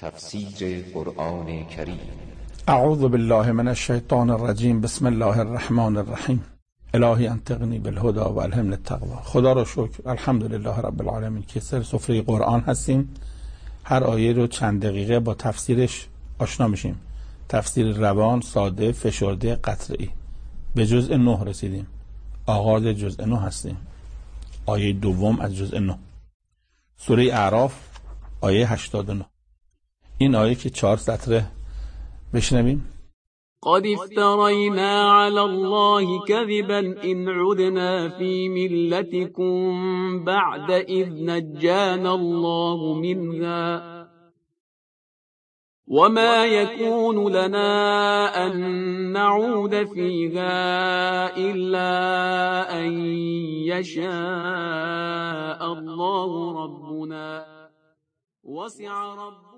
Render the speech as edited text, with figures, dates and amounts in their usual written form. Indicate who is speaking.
Speaker 1: تفسیر قرآن کریم.
Speaker 2: اعوذ بالله من الشیطان الرجیم. بسم الله الرحمن الرحیم. الهی انطقنی بالهدى و الهمنی التقوی. خدا را شکر، الحمدلله رب العالمین که سر سفره قرآن هستیم. هر آیه رو چند دقیقه با تفسیرش آشنا میشیم. تفسیر روان، ساده، فشرده، قطعی. به جزء 9 رسیدیم. آغاز جزء 9 هستیم. آیه دوم از جزء 9. سوره اعراف آیه 89. این آیه که 4 سطره بشنویم.
Speaker 3: قد افترينا على الله كذبا إن عدنا في ملتكم بعد إذ نجانا الله منها وما يكون لنا أن نعود فيها إلا أن يشاء الله ربنا وسع ربنا